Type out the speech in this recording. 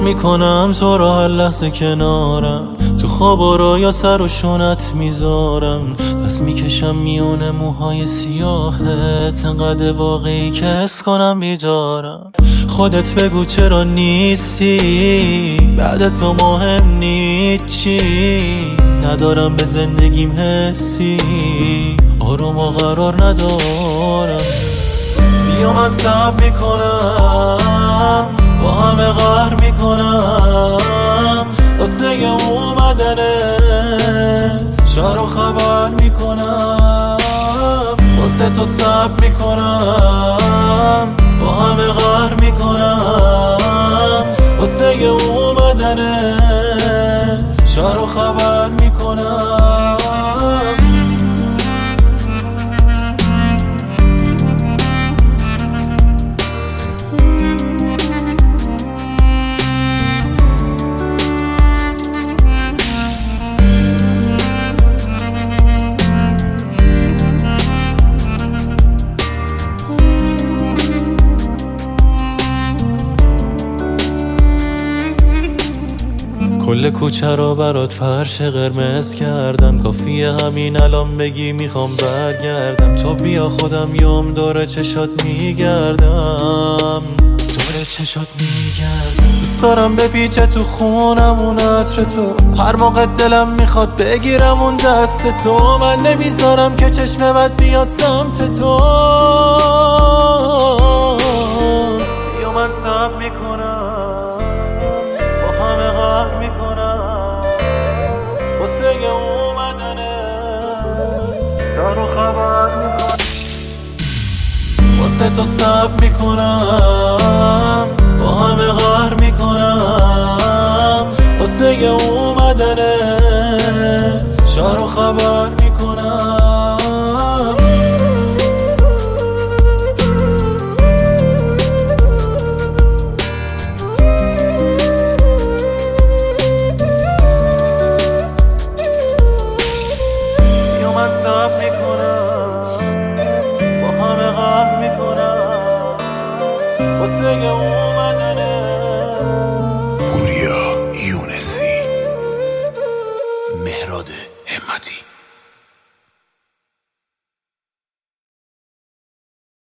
میکنم تو رو هر لحظه کنارم، تو خواب و رویا سر و شونت میذارم، دست میکشم میونه موهای سیاهت، انقدر واقعی که حس کنم بیدارم. خودت بگو چرا نیستی، بعد تو مهم نیست چی، ندارم به زندگیم حسی، آروم و قرار ندارم. بیا من صبر میکنم، با همه قهر میکنم، واسه اومدنت شهر و خبر میکنم، واسه تو صبر میکنم، با همه قهر میکنم، واسه اومدنت شهر و خبر میکنم. کل کوچه رو برات فرش قرمز کردم، کافیه همین الان بگی میخوام برگردم. تو بیا خودم یوم دور چشات میگردم، دور چشات میگردم. دوست دارم بپیچه تو خونم اون عطر تو، هر موقع دلم میخواد بگیرم اون دست تو، من نمیذارم که چشم بد بیاد سمت تو. بیا من صبر میکنم، با همه قهر میکنم، واسه اومدنه دار و خبر میکنم، واسه تو صبر میکنم، با همه قهر میکنم، واسه اومدنت شهر و خبر میکنم. صبر میکنم، با همه قهر میکنم، واسه اومدنه.